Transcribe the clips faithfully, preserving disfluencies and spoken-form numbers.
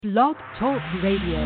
Blog Talk Radio.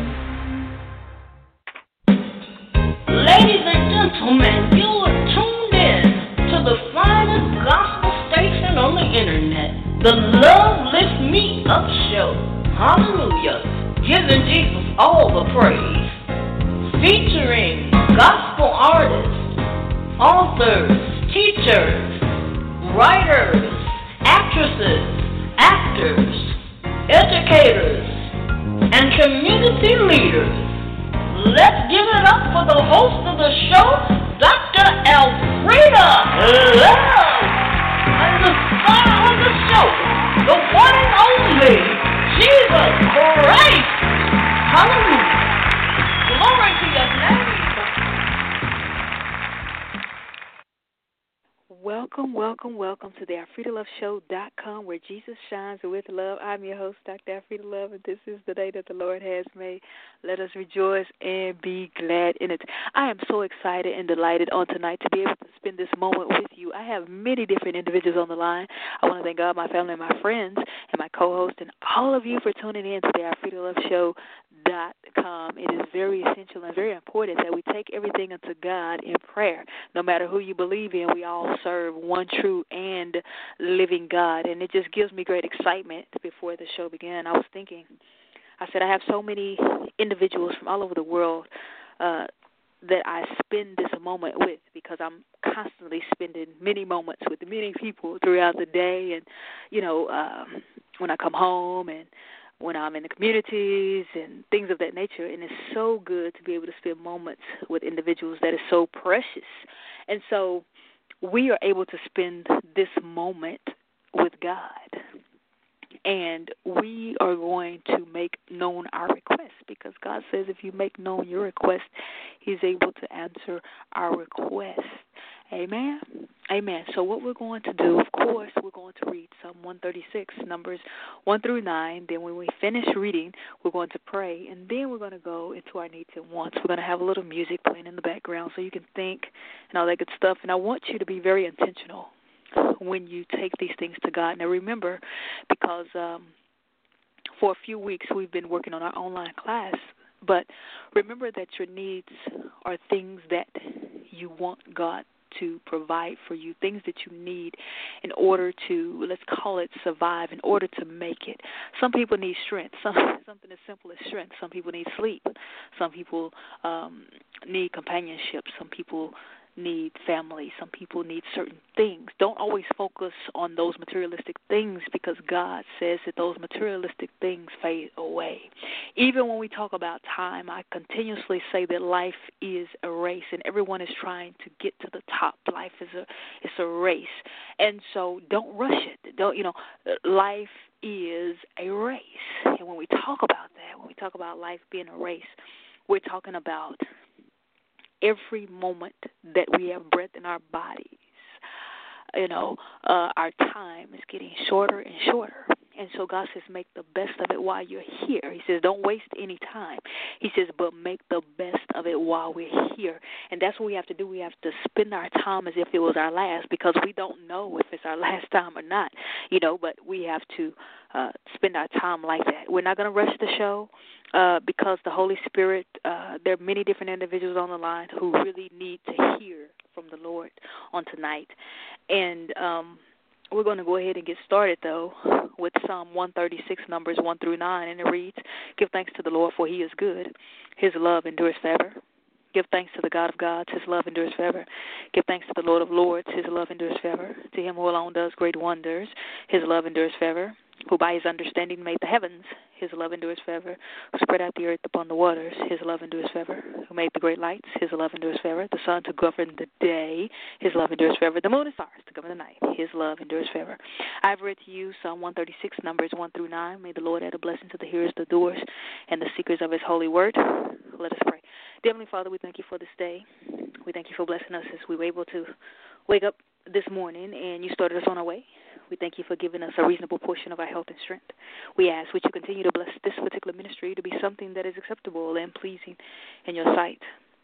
Ladies and gentlemen, you are tuned in to the finest gospel station on the internet, the Love Lift Me Up Show. Hallelujah. Giving Jesus all the praise. Featuring gospel artists, authors, teachers, writers, actresses, actors, educators, and community leaders. Let's give it up for the host of the show, Doctor Elfrida Love, and the star of the show, the one and only Jesus Christ. Hallelujah. Glory to your name. Welcome, welcome, welcome to the Alfreda Love Show dot com, where Jesus shines with love. I'm your host, Doctor Alfreda Love, and this is the day that the Lord has made. Let us rejoice and be glad in it. I am so excited and delighted on tonight to be able to spend this moment with you. I have many different individuals on the line. I want to thank God, my family, and my friends, and my co-host, and all of you for tuning in to the Alfreda Love Show dot com. It is very essential and very important that we take everything unto God in prayer. No matter who you believe in, we all serve one true and living God. And it just gives me great excitement. Before the show began, I was thinking, I said I have so many individuals from all over the world uh, that I spend this moment with, because I'm constantly spending many moments with many people throughout the day. And, you know, um, when I come home and when I'm in the communities and things of that nature. And it's so good to be able to spend moments with individuals that is so precious. And so we are able to spend this moment with God. And we are going to make known our request, because God says if you make known your request, He's able to answer our request. Amen? Amen. So what we're going to do, of course, we're going to read Psalm one thirty-six, Numbers one through nine. Then when we finish reading, we're going to pray. And then we're going to go into our needs and wants. We're going to have a little music playing in the background so you can think and all that good stuff. And I want you to be very intentional when you take these things to God. Now remember, because um, for a few weeks we've been working on our online class, but remember that your needs are things that you want God to provide for you, things that you need in order to, let's call it survive, in order to make it. Some people need strength, some, something as simple as strength. Some people need sleep. Some people um, need companionship. Some people need family. Some people need certain things. Don't always focus on those materialistic things, because God says that those materialistic things fade away. Even when we talk about time, I continuously say that life is a race, and everyone is trying to get to the top. Life is a it's a race, and so don't rush it. Don't you know? Life is a race, and when we talk about that, when we talk about life being a race, we're talking about every moment that we have breath in our bodies. You know, uh, our time is getting shorter and shorter. And so God says, make the best of it while you're here. He says, don't waste any time. He says, but make the best of it while we're here. And that's what we have to do. We have to spend our time as if it was our last, because we don't know if it's our last time or not, you know, but we have to uh, spend our time like that. We're not going to rush the show uh, because the Holy Spirit, uh, there are many different individuals on the line who really need to hear from the Lord on tonight. And um, we're going to go ahead and get started, though, with Psalm one thirty-six, Numbers one through nine, and it reads, give thanks to the Lord, for He is good. His love endures forever. Give thanks to the God of gods. His love endures forever. Give thanks to the Lord of lords. His love endures forever. To Him who alone does great wonders. His love endures forever. Who by His understanding made the heavens. His love endures forever. Who spread out the earth upon the waters. His love endures forever. Who made the great lights. His love endures forever. The sun to govern the day. His love endures forever. The moon and stars to govern the night. His love endures forever. I have read to you Psalm one thirty-six, Numbers one through nine. May the Lord add a blessing to the hearers, the doers, and the seekers of His holy word. Let us pray. Dear Heavenly Father, we thank You for this day. We thank You for blessing us as we were able to wake up this morning and You started us on our way. We thank You for giving us a reasonable portion of our health and strength. We ask that You continue to bless this particular ministry to be something that is acceptable and pleasing in Your sight.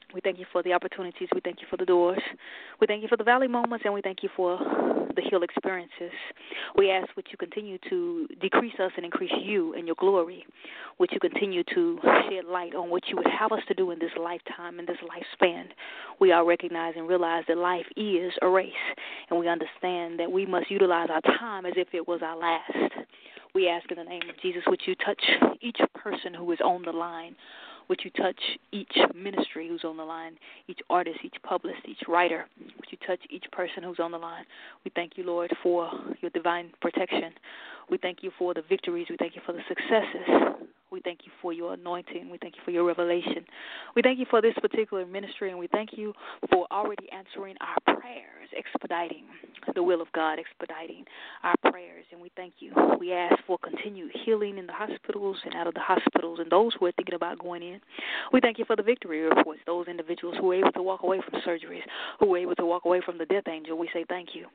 We thank you for the opportunities. We thank you for the doors. We thank you for the valley moments, and we thank you for the hill experiences. We ask would you continue to decrease us and increase you in your glory. Would you continue to shed light on what you would have us to do in this lifetime, in this lifespan. We all recognize and realize that life is a race, and we understand that we must utilize our time as if it was our last. We ask in the name of Jesus, would you touch each person who is on the line. Would you touch each ministry who's on the line, each artist, each publicist, each writer? Would you touch each person who's on the line? We thank you, Lord, for your divine protection. We thank you for the victories. We thank you for the successes. We thank you for your anointing. We thank you for your revelation. We thank you for this particular ministry, and we thank you for already answering our prayers, expediting the will of God, expediting our prayers. And we thank you. We ask for continued healing in the hospitals and out of the hospitals and those who are thinking about going in. We thank you for the victory reports, those individuals who were able to walk away from surgeries, who were able to walk away from the death angel. We say thank you.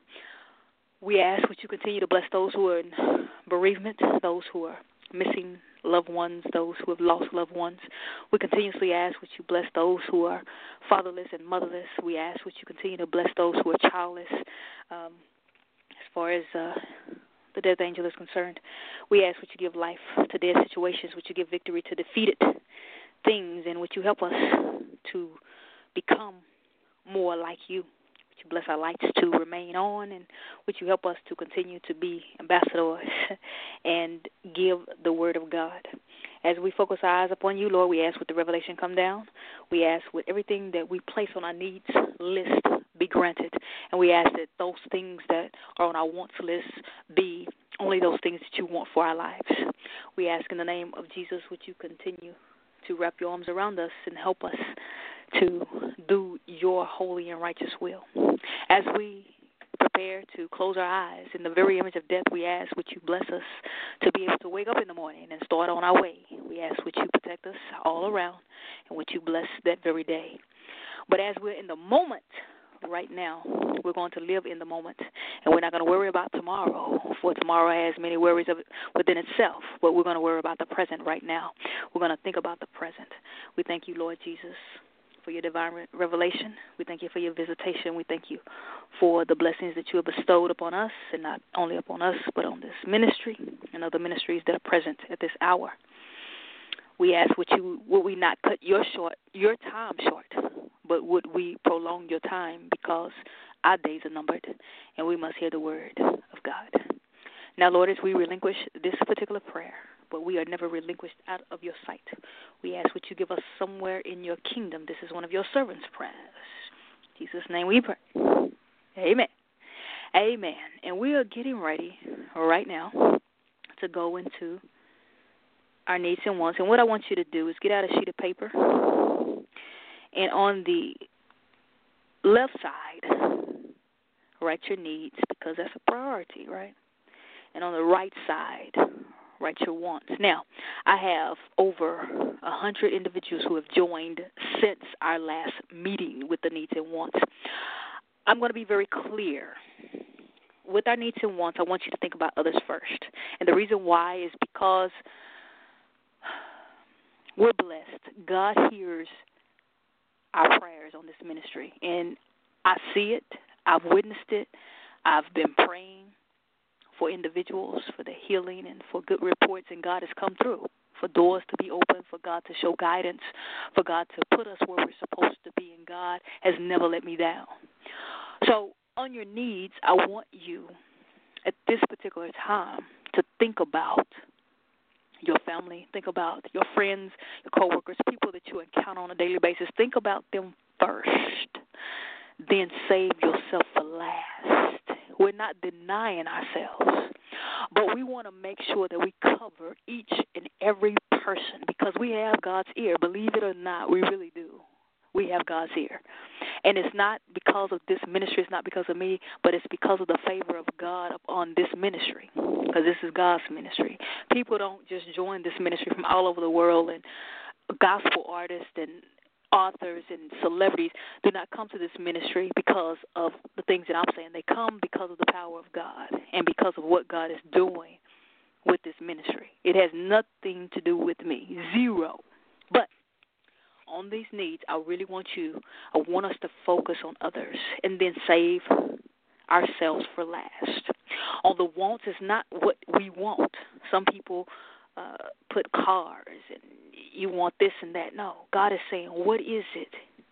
We ask would you continue to bless those who are in bereavement, those who are missing loved ones, those who have lost loved ones. We continuously ask would you bless those who are fatherless and motherless. We ask would you continue to bless those who are childless. Um, as far as uh, the death angel is concerned, we ask would you give life to dead situations, would you give victory to defeated things, and would you help us to become more like you. Would you bless our lights to remain on, and would you help us to continue to be ambassadors and give the word of God. As we focus our eyes upon you, Lord, we ask would the revelation come down. We ask would everything that we place on our needs list be granted. And we ask that those things that are on our wants list be only those things that you want for our lives. We ask in the name of Jesus, would you continue to wrap your arms around us and help us to do your holy and righteous will. As we prepare to close our eyes in the very image of death, we ask would you bless us to be able to wake up in the morning and start on our way. We ask would you protect us all around, and would you bless that very day. But as we're in the moment right now, we're going to live in the moment, and we're not going to worry about tomorrow, for tomorrow has many worries of it within itself, but we're going to worry about the present right now. We're going to think about the present. We thank you, Lord Jesus, for your divine re- revelation. We thank you for your visitation. We thank you for the blessings that you have bestowed upon us, and not only upon us, but on this ministry and other ministries that are present at this hour. We ask would you would we not cut your short your time short, but would we prolong your time, because our days are numbered, and we must hear the word of God. Now, Lord, as we relinquish this particular prayer, but we are never relinquished out of your sight, we ask would you give us somewhere in your kingdom. This is one of your servants' prayers. In Jesus' name we pray. Amen. Amen. And we are getting ready right now to go into our needs and wants. And what I want you to do is get out a sheet of paper, and on the left side, write your needs, because that's a priority, right? And on the right side, write your wants. Now, I have over one hundred individuals who have joined since our last meeting with the needs and wants. I'm going to be very clear. With our needs and wants, I want you to think about others first. And the reason why is because we're blessed. God hears our prayers on this ministry, and I see it. I've witnessed it. I've been praying for individuals, for the healing, and for good reports, and God has come through, for doors to be open, for God to show guidance, for God to put us where we're supposed to be, and God has never let me down. So on your needs, I want you at this particular time to think about your family, think about your friends, your coworkers, people that you encounter on a daily basis. Think about them first. Then save yourself for last. We're not denying ourselves, but we want to make sure that we cover each and every person, because we have God's ear. Believe it or not, we really do. We have God's ear. And it's not because of this ministry, it's not because of me, but it's because of the favor of God upon this ministry, because this is God's ministry. People don't just join this ministry from all over the world, and gospel artists and authors and celebrities do not come to this ministry because of the things that I'm saying. They come because of the power of God and because of what God is doing with this ministry. It has nothing to do with me, zero. But on these needs, I really want you, I want us to focus on others and then save ourselves for last. On the wants is not what we want. Some people uh, put cars and you want this and that. No, God is saying, what is it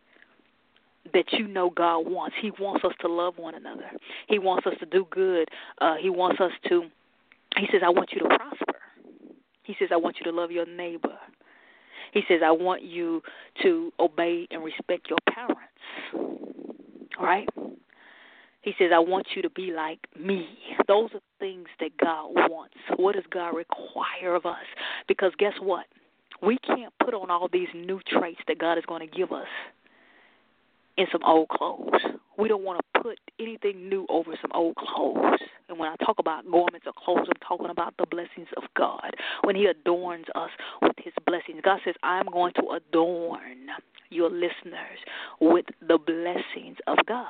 that you know God wants? He wants us to love one another. He wants us to do good. Uh, he wants us to, he says, I want you to prosper. He says, I want you to love your neighbor. He says, I want you to obey and respect your parents. All right? He says, I want you to be like me. Those are things that God wants. What does God require of us? Because guess what? We can't put on all these new traits that God is going to give us in some old clothes. We don't want to put anything new over some old clothes. And when I talk about garments or clothes, I'm talking about the blessings of God. When he adorns us with his blessings, God says, I'm going to adorn your listeners with the blessings of God.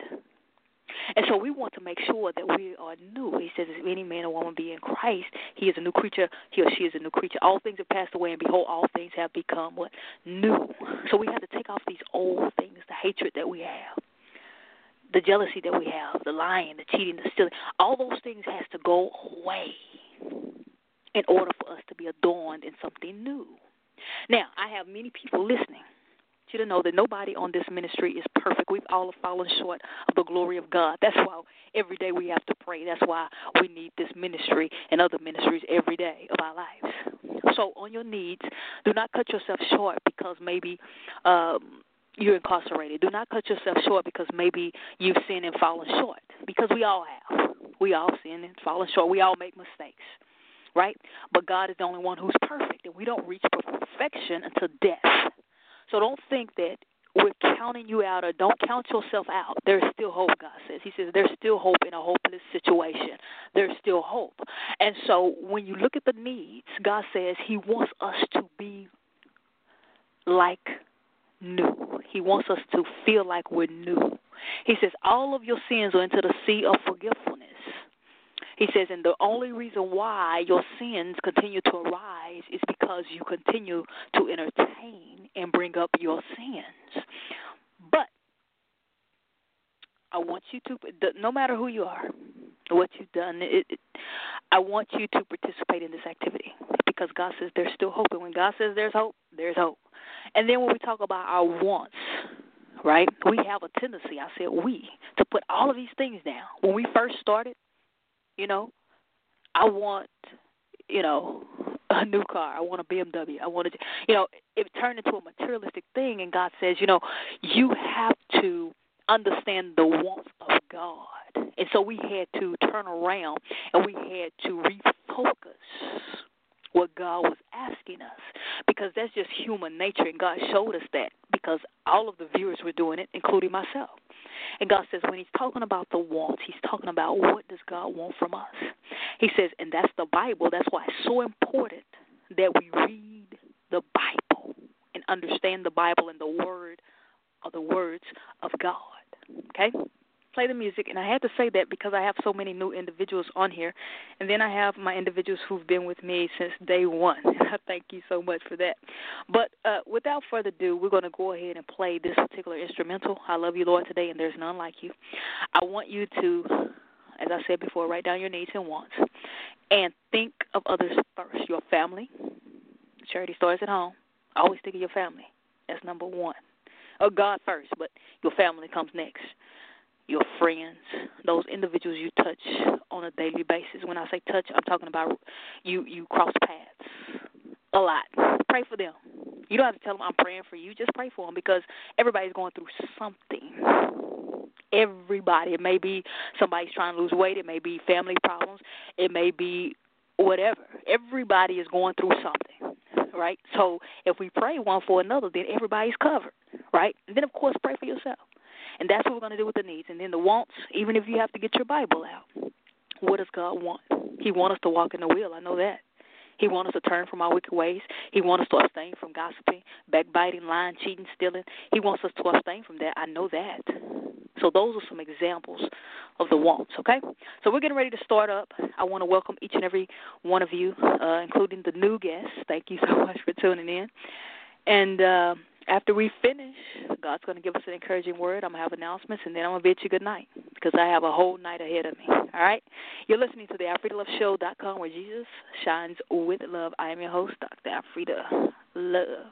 And so we want to make sure that we are new. He says, if any man or woman be in Christ, he is a new creature, he or she is a new creature. All things have passed away, and behold, all things have become what? New. So we have to take off these old things, the hatred that we have, the jealousy that we have, the lying, the cheating, the stealing. All those things has to go away in order for us to be adorned in something new. Now, I have many people listening. You to know that nobody on this ministry is perfect. We've all fallen short of the glory of God. That's why every day we have to pray. That's why we need this ministry and other ministries every day of our lives. So on your needs, do not cut yourself short because maybe um, you're incarcerated. Do not cut yourself short because maybe you've sinned and fallen short, because we all have. We all sin and fallen short. We all make mistakes, right? But God is the only one who's perfect, and we don't reach perfection until death. So don't think that we're counting you out, or don't count yourself out. There's still hope, God says. He says there's still hope in a hopeless situation. There's still hope. And so when you look at the needs, God says he wants us to be like new. He wants us to feel like we're new. He says all of your sins are into the sea of forgetfulness. He says, and the only reason why your sins continue to arise is because you continue to entertain and bring up your sins. But I want you to, no matter who you are, what you've done, it, it, I want you to participate in this activity, because God says there's still hope. And when God says there's hope, there's hope. And then when we talk about our wants, right, we have a tendency, I said we, to put all of these things down. When we first started, you know, I want, you know, a new car. I want a B M W. I want to, you know, it turned into a materialistic thing. And God says, you know, you have to understand the wants of God. And so we had to turn around and we had to refocus what God was asking us, because that's just human nature. And God showed us that because all of the viewers were doing it, including myself. And God says when he's talking about the wants, he's talking about what does God want from us. He says, and that's the Bible. That's why it's so important that we read the Bible and understand the Bible and the word or the words of God. Okay? Play the music. And I had to say that because I have so many new individuals on here. And then I have my individuals who've been with me since day one. I thank you so much for that. But uh, without further ado, we're going to go ahead and play this particular instrumental, I Love You, Lord, Today, and There's None Like You. I want you to, as I said before, write down your needs and wants. And think of others first. Your family. Charity starts at home. Always think of your family. That's number one. Or God first, but your family comes next. Your friends, those individuals you touch on a daily basis. When I say touch, I'm talking about you, you cross paths a lot. Pray for them. You don't have to tell them I'm praying for you. Just pray for them, because everybody's going through something. Everybody. It may be somebody's trying to lose weight. It may be family problems. It may be whatever. Everybody is going through something, right? So if we pray one for another, then everybody's covered, right? And then, of course, pray for yourself. And that's what we're going to do with the needs. And then the wants, even if you have to get your Bible out, what does God want? He wants us to walk in the will. I know that. He wants us to turn from our wicked ways. He wants us to abstain from gossiping, backbiting, lying, cheating, stealing. He wants us to abstain from that. I know that. So those are some examples of the wants, okay? So we're getting ready to start up. I want to welcome each and every one of you, uh, including the new guests. Thank you so much for tuning in. And uh, After we finish, God's going to give us an encouraging word. I'm going to have announcements, and then I'm going to bid you good night because I have a whole night ahead of me. All right? You're listening to the Alfreda Love Show dot com where Jesus shines with love. I am your host, Doctor Alfreda Love.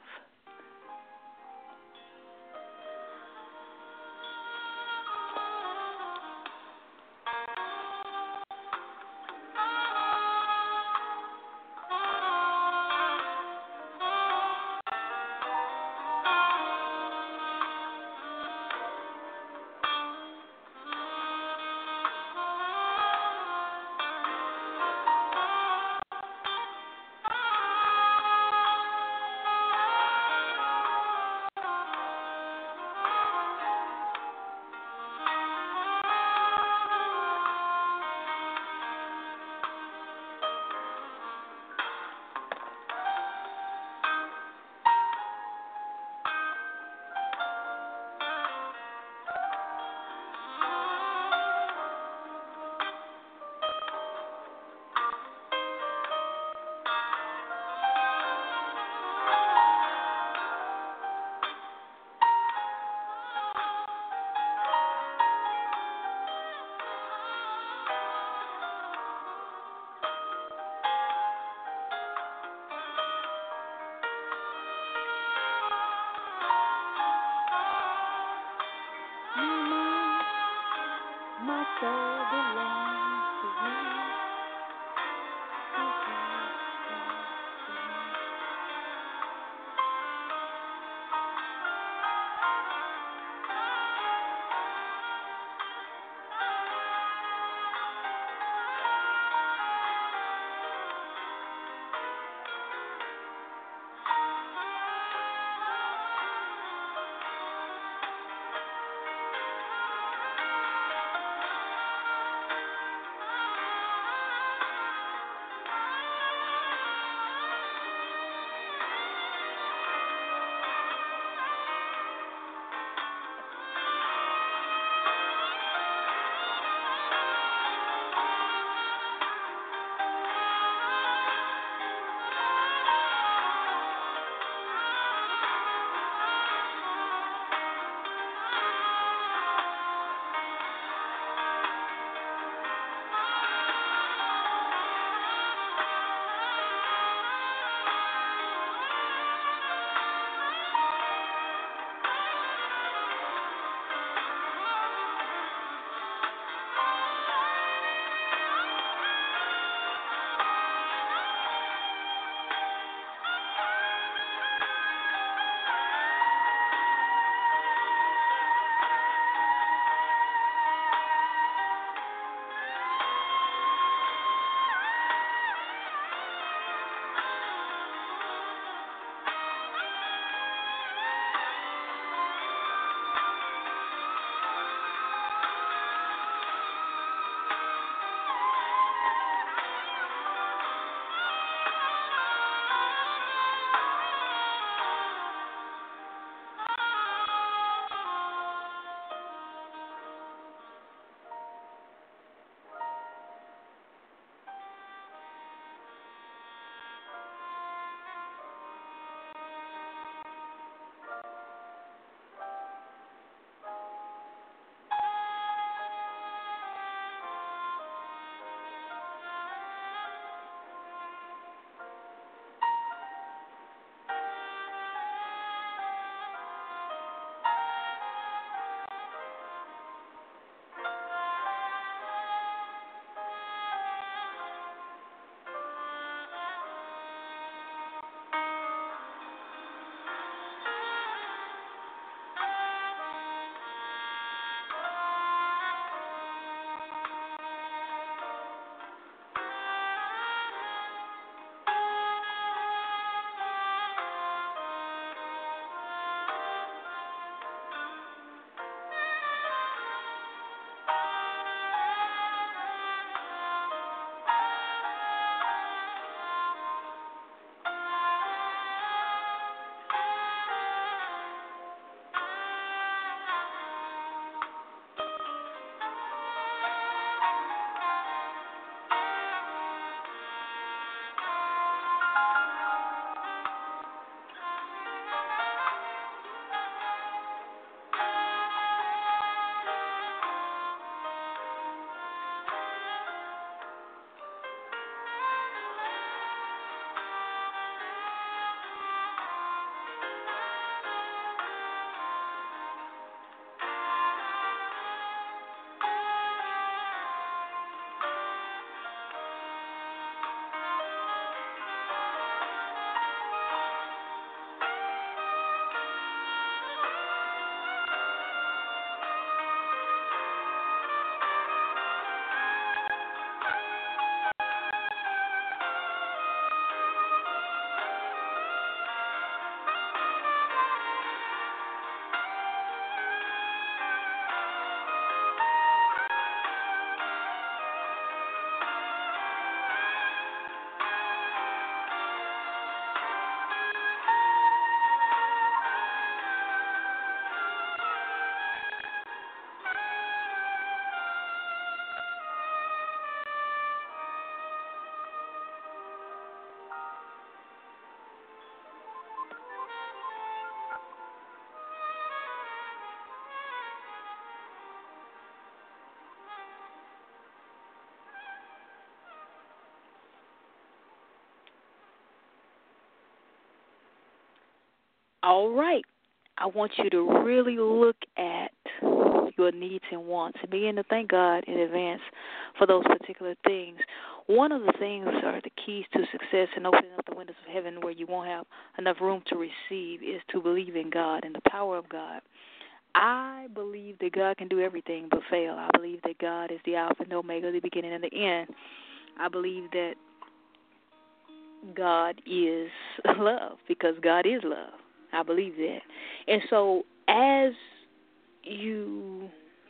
All right. I want you to really look at your needs and wants and begin to thank God in advance for those particular things. One of the things are the keys to success and opening up the windows of heaven where you won't have enough room to receive is to believe in God and the power of God. I believe that God can do everything but fail. I believe that God is the Alpha and Omega, the beginning and the end. I believe that God is love because God is love. I believe that. And so as you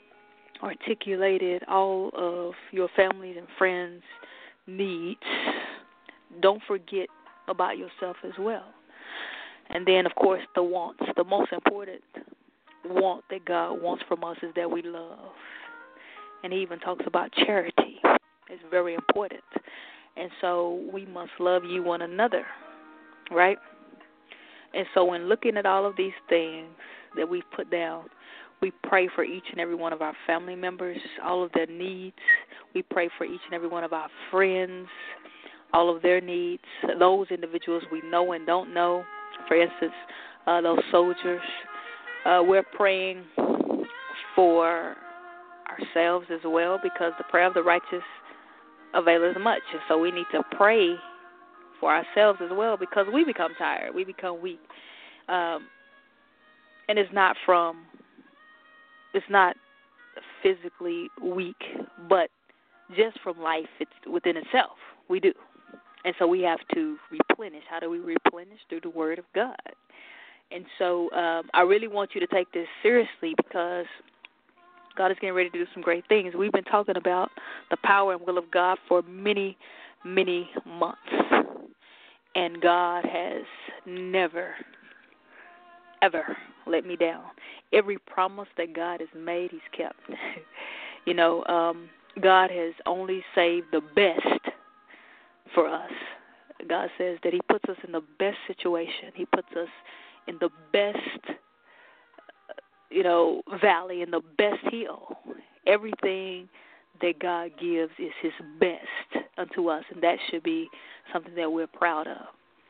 articulated all of your family's and friends' needs, don't forget about yourself as well. And then, of course, the wants. The most important want that God wants from us is that we love. And he even talks about charity. It's very important. And so we must love you one another, right? And so when looking at all of these things that we've put down, we pray for each and every one of our family members, all of their needs. We pray for each and every one of our friends, all of their needs, those individuals we know and don't know. For instance, uh, those soldiers. Uh, we're praying for ourselves as well because the prayer of the righteous availeth much. And so we need to pray for ourselves as well because we become tired. We become weak. Um, and it's not from, it's not physically weak, but just from life it's within itself. We do. And so we have to replenish. How do we replenish? Through the Word of God. And so um, I really want you to take this seriously because God is getting ready to do some great things. We've been talking about the power and will of God for many, many months. And God has never, ever let me down. Every promise that God has made, he's kept. you know, um, God has only saved the best for us. God says that he puts us in the best situation. He puts us in the best, you know, valley, in the best hill. Everything that God gives is his best unto us, and that should be something that we're proud of.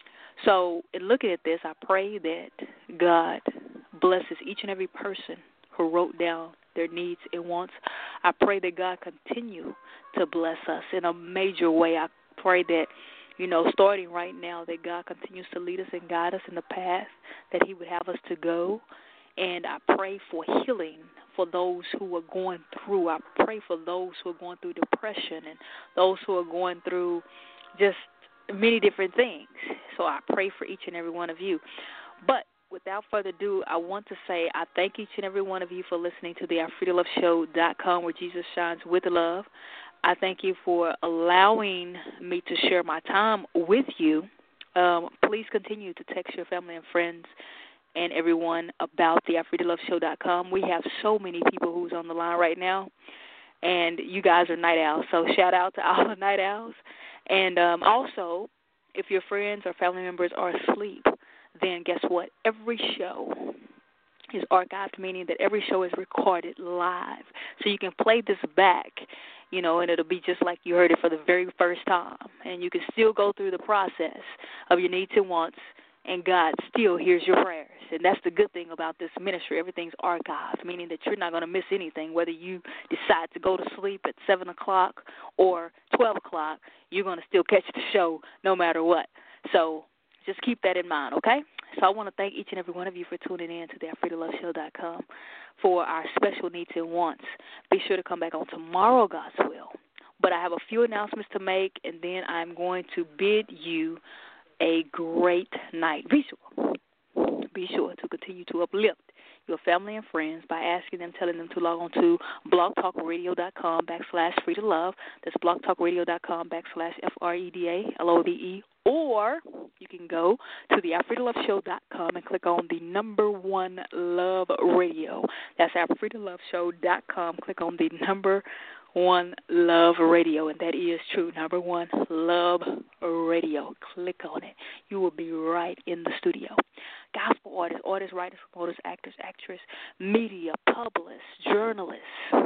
So in looking at this, I pray that God blesses each and every person who wrote down their needs and wants. I pray that God continue to bless us in a major way. I pray that, you know, starting right now, that God continues to lead us and guide us in the path that he would have us to go. And I pray for healing for those who are going through. I pray for those who are going through depression and those who are going through just many different things. So I pray for each and every one of you. But without further ado, I want to say I thank each and every one of you for listening to the Alfreda Love Show dot com, where Jesus shines with love. I thank you for allowing me to share my time with you. Um, please continue to text your family and friends and everyone about the Alfreda Love Show dot com. We have so many people who's on the line right now, and you guys are night owls. So shout out to all the night owls. And um, also, if your friends or family members are asleep, then guess what? Every show is archived, meaning that every show is recorded live. So you can play this back, you know, and it'll be just like you heard it for the very first time. And you can still go through the process of your needs and wants, and God still hears your prayers. And that's the good thing about this ministry. Everything's archived, meaning that you're not going to miss anything. Whether you decide to go to sleep at seven o'clock or twelve o'clock, you're going to still catch the show no matter what. So just keep that in mind, okay? So I want to thank each and every one of you for tuning in to the Alfreda Love Show dot com for our special needs and wants. Be sure to come back on tomorrow, God's will. But I have a few announcements to make, and then I'm going to bid you a great night. Be sure, be sure to continue to uplift your family and friends by asking them, telling them to log on to blogtalkradio.com backslash free to love. That's blogtalkradio.com backslash F R E D A L O V E. Or you can go to the Alfreda Love Show dot com and click on the number one Love Radio. That's Alfreda Love Show dot com. Click on the number one Love Radio, and that is true. Number one Love Radio. Click on it. You will be right in the studio. Gospel artists, artists, writers, promoters, actors, actress, media, publicists, journalists,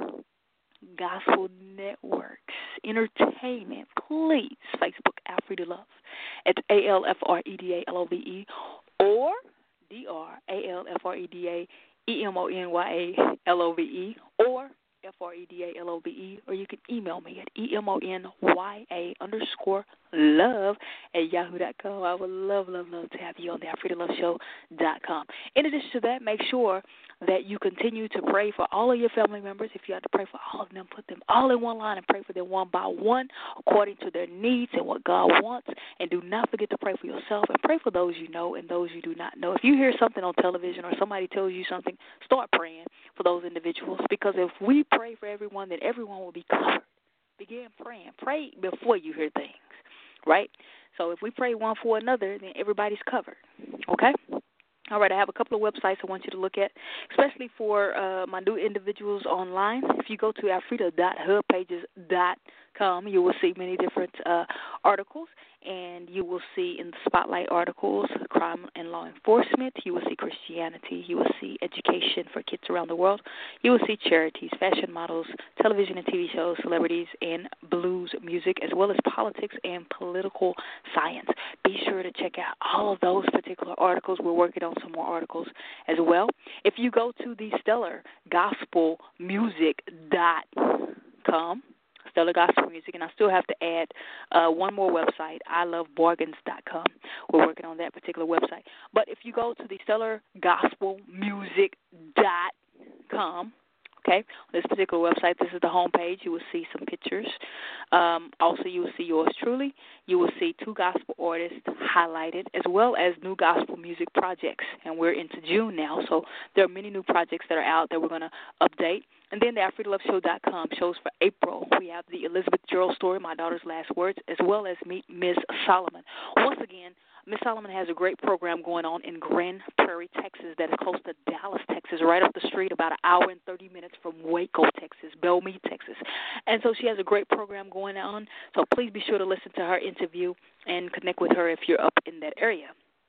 gospel networks, entertainment. Please, Facebook Alfreda Love. It's A L F R E D A L O V E. Or D R A L F R E D A E M O N Y A L O V E, or F R E D A L O V E, or you can email me at E M O N Y A underscore love at yahoo dot com. I would love, love, love to have you on the Alfreda Love Show dot com. In addition to that, make sure that you continue to pray for all of your family members. If you have to pray for all of them, put them all in one line and pray for them one by one according to their needs and what God wants. And do not forget to pray for yourself and pray for those you know and those you do not know. If you hear something on television or somebody tells you something, start praying for those individuals, because if we pray for everyone, then everyone will be covered. Begin praying. Pray before you hear things, right? So if we pray one for another, then everybody's covered, okay? All right, I have a couple of websites I want you to look at, especially for uh, my new individuals online. If you go to alfreda dot hub pages dot com, you will see many different uh, articles, and you will see in the spotlight articles crime and law enforcement. You will see Christianity. You will see education for kids around the world. You will see charities, fashion models, television and T V shows, celebrities, and blues music, as well as politics and political science. Be sure to check out all of those particular articles. We're working on some more articles as well. If you go to the stellar gospel music dot com, Stellar Gospel Music, and I still have to add uh, one more website, I love bargains dot com. We're working on that particular website. But if you go to the stellar gospel music dot com, okay, on this particular website, this is the home page. You will see some pictures. Um, also, you will see yours truly. You will see two gospel artists highlighted, as well as new gospel music projects. And we're into June now, so there are many new projects that are out that we're going to update. And then the Alfreda Love Show dot com shows for April. We have the Elizabeth Gerald story, My Daughter's Last Words, as well as Meet Miz Solomon. Once again, Miz Solomon has a great program going on in Grand Prairie, Texas, that is close to Dallas, Texas, right up the street, about an hour and thirty minutes from Waco, Texas, Belmead, Texas. And so she has a great program going on, so please be sure to listen to her interview and connect with her if you're up in that area.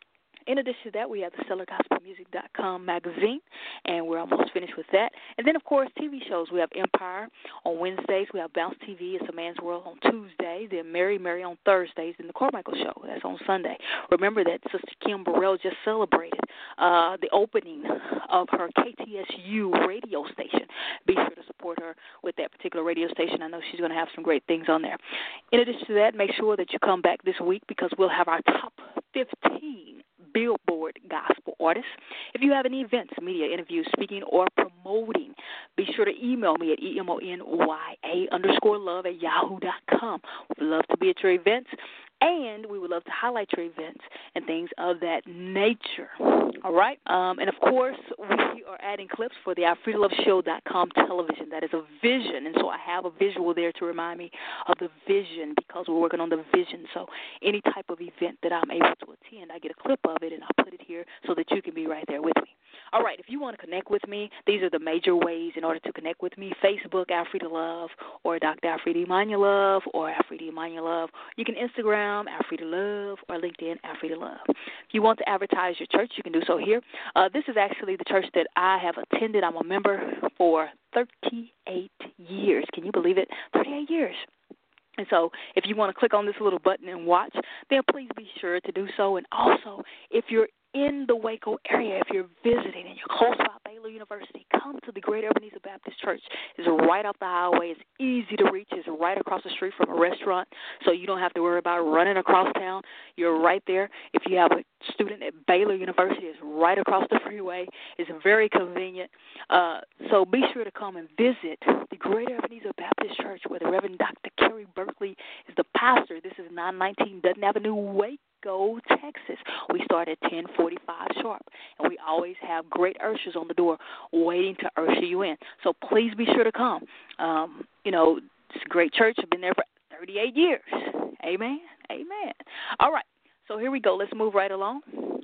In addition to that, we have the stellar gospel music dot com magazine, and we're almost finished with that. And then, of course, T V shows. We have Empire on Wednesdays. We have Bounce T V, It's a Man's World on Tuesdays. Then Mary Mary on Thursdays. And The Carmichael Show, that's on Sunday. Remember that Sister Kim Burrell just celebrated uh, the opening of her K T S U radio station. Be sure to support her with that particular radio station. I know she's going to have some great things on there. In addition to that, make sure that you come back this week, because we'll have our top fifteen Billboard gospel artists. If you have any events, media, interviews, speaking, or promoting, be sure to email me at E M O N Y A underscore love at yahoo dot com. We'd love to be at your events, and we would love to highlight your events and things of that nature. All right? Um, and, of course, we are adding clips for the Alfreda Love Show dot com television. That is a vision, and so I have a visual there to remind me of the vision, because we're working on the vision. So any type of event that I'm able to attend, I get a clip of it, and I'll put it here so that you can be right there with me. All right, if you want to connect with me, these are the major ways in order to connect with me. Facebook, Alfreda Love, or Doctor Alfreda Emmanuel Love, or Alfreda Emmanuel Love. You can Instagram, Alfreda Love, or LinkedIn, Alfreda Love. If you want to advertise your church, you can do so here. Uh, this is actually the church that I have attended. I'm a member for thirty-eight years. Can you believe it? thirty-eight years. And so if you want to click on this little button and watch, then please be sure to do so. And also, if you're in the Waco area, if you're visiting and you're close by Baylor University, come to the Great Ebenezer Baptist Church. It's right off the highway. It's easy to reach. It's right across the street from a restaurant, so you don't have to worry about running across town. You're right there. If you have a student at Baylor University, it's right across the freeway. It's very convenient. Uh, so be sure to come and visit the Great Ebenezer Baptist Church, where the Reverend Doctor Kerry Berkeley is the pastor. This is nine nineteen Dutton Avenue, Waco, Texas. We start at ten forty-five sharp, and we always have great ushers on the door waiting to usher you in. So please be sure to come. Um, you know, it's a great church. I've been there for thirty-eight years. Amen. Amen. All right. So here we go. Let's move right along.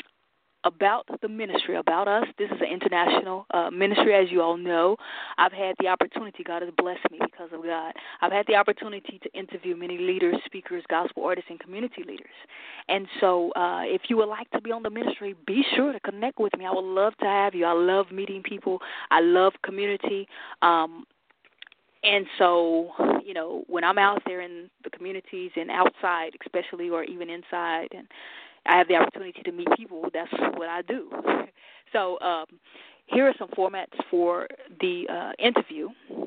About the ministry, about us. This is an international uh, ministry, as you all know. I've had the opportunity, God has blessed me because of God. I've had the opportunity to interview many leaders, speakers, gospel artists, and community leaders. And so uh, if you would like to be on the ministry, be sure to connect with me. I would love to have you. I love meeting people. I love community. Um, And so, you know, when I'm out there in the communities and outside especially, or even inside, and I have the opportunity to meet people, that's what I do. So um, here are some formats for the uh, interview.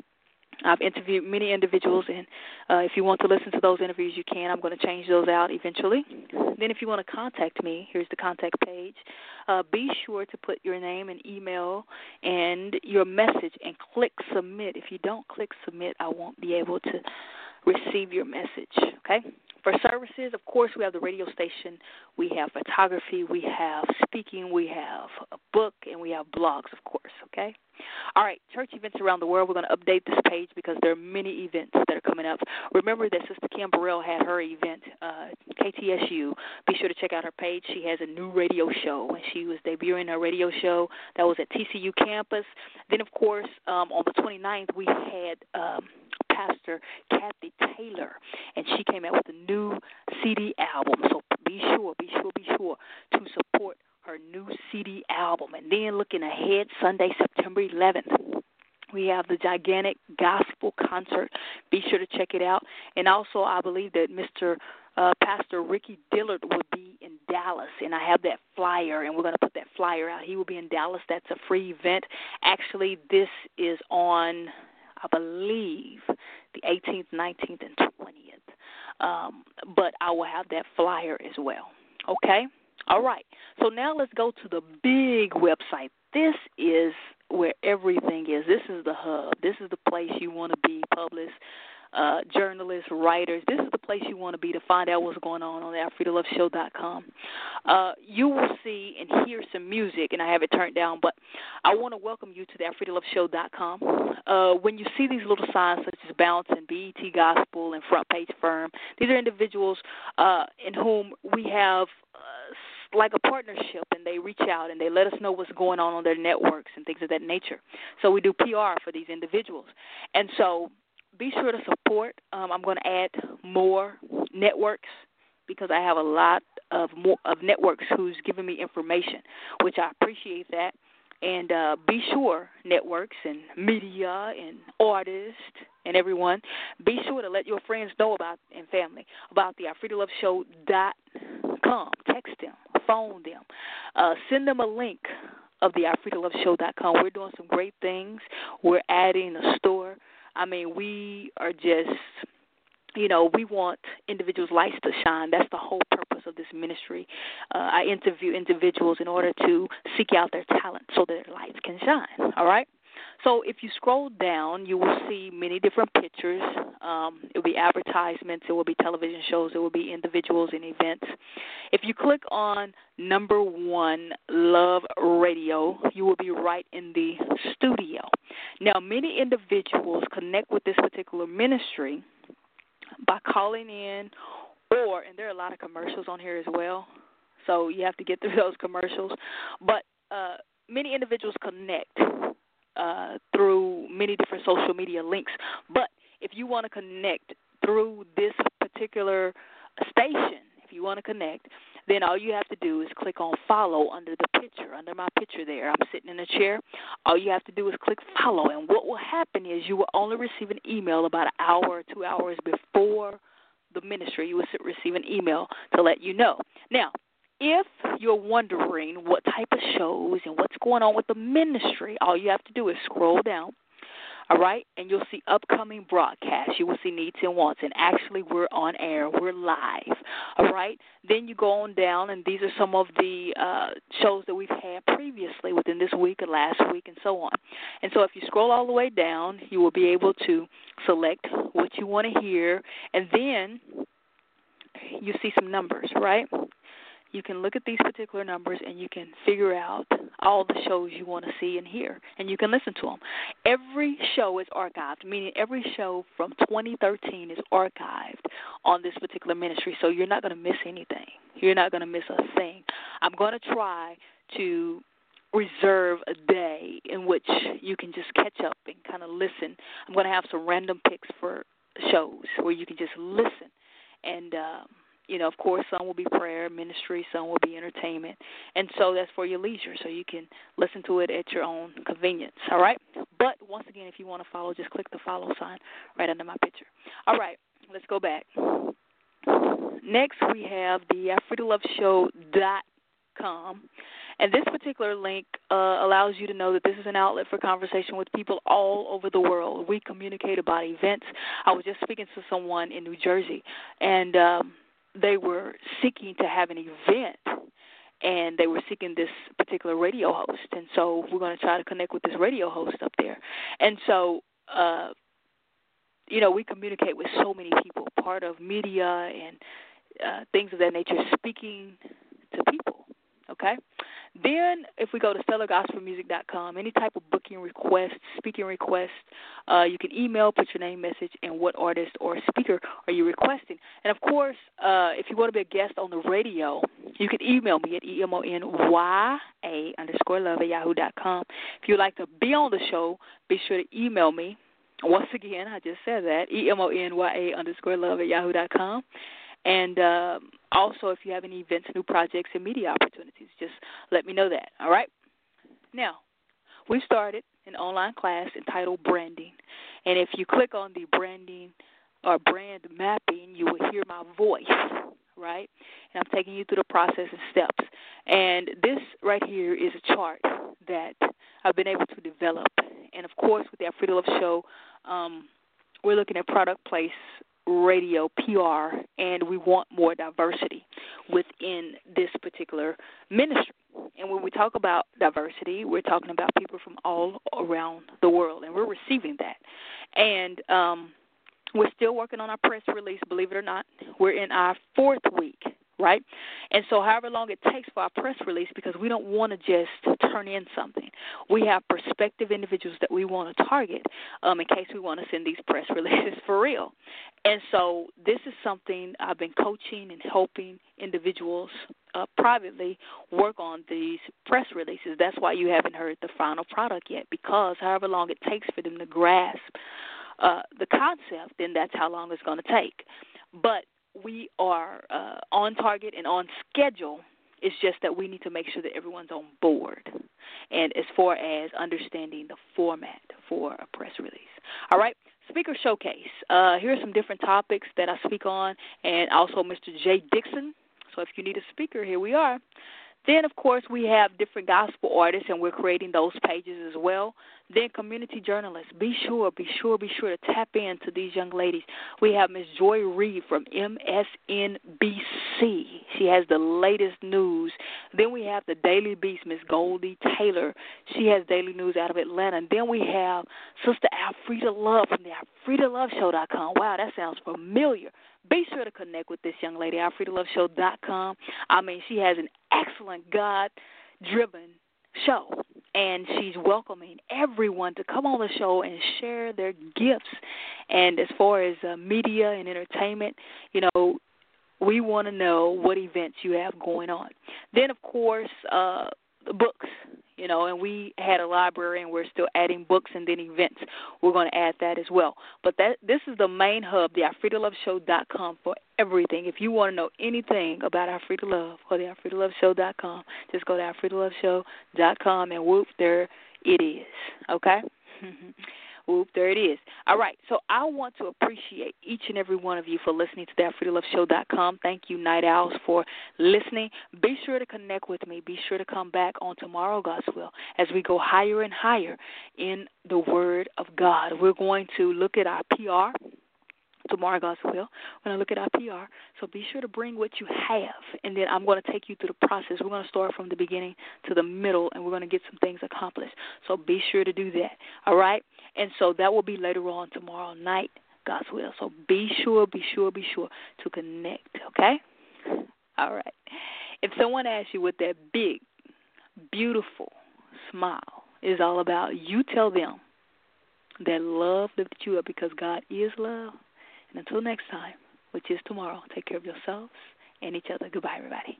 I've interviewed many individuals, and uh, if you want to listen to those interviews, you can. I'm going to change those out eventually. Then if you want to contact me, here's the contact page. Uh, be sure to put your name and email and your message and click submit. If you don't click submit, I won't be able to receive your message, okay? For services, of course, we have the radio station, we have photography, we have speaking, we have a book, and we have blogs, of course, okay? All right, church events around the world. We're going to update this page because there are many events that are coming up. Remember that Sister Kim Burrell had her event, uh, K T S U. Be sure to check out her page. She has a new radio show, and she was debuting her radio show. That was at T C U campus. Then, of course, um, on the twenty-ninth, we had um, Pastor Kathy Taylor, and she came out with a new C D album. So be sure, be sure, be sure to support her new C D album. And then looking ahead, Sunday, September eleventh, we have the gigantic gospel concert. Be sure to check it out. And also, I believe that Mister Uh, Pastor Ricky Dillard will be in Dallas, and I have that flyer, and we're going to put that flyer out. He will be in Dallas. That's a free event. Actually, this is on, I believe, the eighteenth, nineteenth, and twentieth. Um, but I will have that flyer as well. Okay? All right. So now let's go to the big website. This is where everything is. This is the hub. This is the place you want to be, publicists, uh, journalists, writers. This is the place you want to be to find out what's going on on the Alfreda Love Show dot com. Uh, you will see and hear some music, and I have it turned down, but I want to welcome you to the Alfreda Love Show dot com. Uh, when you see these little signs such as Bounce and B E T Gospel and Front Page Firm, these are individuals uh, in whom we have uh, like a partnership, and they reach out and they let us know what's going on on their networks and things of that nature. So we do P R for these individuals. And so be sure to support. Um, I'm going to add more networks because I have a lot of more of networks who's giving me information, which I appreciate that. And uh, be sure, networks and media and artists and everyone, be sure to let your friends know about, and family, about the Alfreda Love Show dot com. Text them, phone them, uh, send them a link of the Alfreda Love Show dot com. We're doing some great things. We're adding a store. I mean, we are just, you know, we want individuals' lights to shine. That's the whole purpose of this ministry. Uh, I interview individuals in order to seek out their talent so that their lights can shine, all right? So if you scroll down, you will see many different pictures. Um, it will be advertisements. It will be television shows. It will be individuals and events. If you click on number one, Love Radio, you will be right in the studio. Now, many individuals connect with this particular ministry by calling in or, and there are a lot of commercials on here as well, so you have to get through those commercials. But uh, many individuals connect uh, through many different social media links. But if you want to connect through this particular station, if you want to connect, then all you have to do is click on follow under the picture, under my picture there. I'm sitting in a chair. All you have to do is click follow, and what will happen is you will only receive an email about an hour or two hours before the ministry. You will receive an email to let you know. Now, if you're wondering what type of shows and what's going on with the ministry, all you have to do is scroll down. All right, and you'll see upcoming broadcasts. You will see needs and wants, and actually we're on air. We're live, all right? Then you go on down, and these are some of the uh, shows that we've had previously within this week and last week and so on. And so if you scroll all the way down, you will be able to select what you want to hear, and then you see some numbers, right? You can look at these particular numbers and you can figure out all the shows you want to see and hear, and you can listen to them. Every show is archived, meaning every show from twenty thirteen is archived on this particular ministry, so you're not going to miss anything. You're not going to miss a thing. I'm going to try to reserve a day in which you can just catch up and kind of listen. I'm going to have some random picks for shows where you can just listen and um, you know, of course, some will be prayer, ministry, some will be entertainment. And so that's for your leisure, so you can listen to it at your own convenience, all right? But once again, if you want to follow, just click the follow sign right under my picture. All right, let's go back. Next, we have the Alfreda Love Show dot com. And this particular link uh, allows you to know that this is an outlet for conversation with people all over the world. We communicate about events. I was just speaking to someone in New Jersey, and um, they were seeking to have an event, and they were seeking this particular radio host. And so we're going to try to connect with this radio host up there. And so, uh, you know, we communicate with so many people, part of media and uh, things of that nature, speaking to people, okay? Then if we go to stellar gospel music dot com, any type of booking request, speaking request, uh, you can email, put your name, message, and what artist or speaker are you requesting. And, of course, uh, if you want to be a guest on the radio, you can email me at E M O N Y A underscore love at yahoo dot com. If you'd like to be on the show, be sure to email me. Once again, I just said that, E M O N Y A underscore love at yahoo dot com. And um, also, if you have any events, new projects, and media opportunities, just let me know that, all right? Now, we started an online class entitled Branding. And if you click on the branding or brand mapping, you will hear my voice, right? And I'm taking you through the process and steps. And this right here is a chart that I've been able to develop. And, of course, with the Alfreda Love Show, um, we're looking at product place, radio, P R, and we want more diversity within this particular ministry. And when we talk about diversity, we're talking about people from all around the world, and we're receiving that. And um, we're still working on our press release, believe it or not. We're in our fourth week, right? And so however long it takes for our press release, because we don't want to just turn in something. We have prospective individuals that we want to target um, in case we want to send these press releases for real. And so this is something I've been coaching and helping individuals uh, privately work on these press releases. That's why you haven't heard the final product yet, because however long it takes for them to grasp uh, the concept, then that's how long it's going to take. But we are uh, on target and on schedule. It's just that we need to make sure that everyone's on board, and as far as understanding the format for a press release. All right, speaker showcase. Uh, here are some different topics that I speak on, and also Mister Jay Dixon. So if you need a speaker, here we are. Then, of course, we have different gospel artists, and we're creating those pages as well. Then community journalists. Be sure, be sure, be sure to tap into these young ladies. We have Miss Joy Reed from M S N B C. She has the latest news. Then we have the Daily Beast, Miss Goldie Taylor. She has daily news out of Atlanta. And then we have Sister Alfreda Love from the Alfreda Love Show dot com. Wow, that sounds familiar. Be sure to connect with this young lady, Alfreda Love Show dot com. I mean, she has an excellent God-driven show, and she's welcoming everyone to come on the show and share their gifts. And as far as uh, media and entertainment, you know, we want to know what events you have going on. Then, of course, uh, the books. You know, and we had a library, and we're still adding books and then events. We're going to add that as well. But that this is the main hub, the Alfreda Love Show dot com, for everything. If you want to know anything about Alfreda Love or the Alfreda Love Show dot com, just go to Alfreda Love Show dot com, and whoop, there it is, okay? Whoop, there it is. All right, so I want to appreciate each and every one of you for listening to the Alfreda Love Show dot com. Thank you, Night Owls, for listening. Be sure to connect with me. Be sure to come back on tomorrow, God's will, as we go higher and higher in the Word of God. We're going to look at our P R. Tomorrow, God's will. We're going to look at our P R. So be sure to bring what you have, and then I'm going to take you through the process. We're going to start from the beginning to the middle, and we're going to get some things accomplished. So be sure to do that, all right? And so that will be later on tomorrow night, God's will. So be sure, be sure, be sure to connect, okay? All right. If someone asks you what that big, beautiful smile is all about, you tell them that love lifted you up, because God is love. And until next time, which is tomorrow, take care of yourselves and each other. Goodbye, everybody.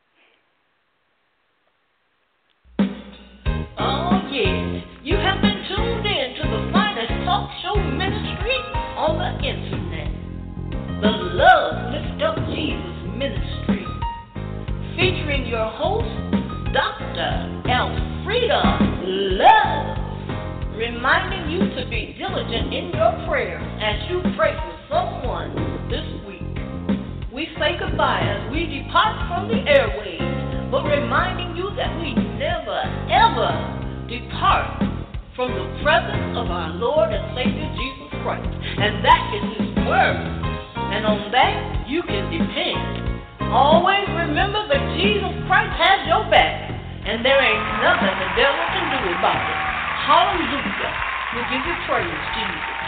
Oh, yes. You have been tuned in to the finest talk show ministry on the internet. The Love Lift Up Jesus Ministry. Featuring your host, Doctor Alfreda Love. Reminding you to be diligent in your prayer as you pray for someone this week. We say goodbye as we depart from the airwaves. but reminding you that we never, ever depart from the presence of our Lord and Savior Jesus Christ. And that is His Word. And on that you can depend. Always remember that Jesus Christ has your back. And there ain't nothing the devil can do about it. Hallelujah. We give you praise, Jesus.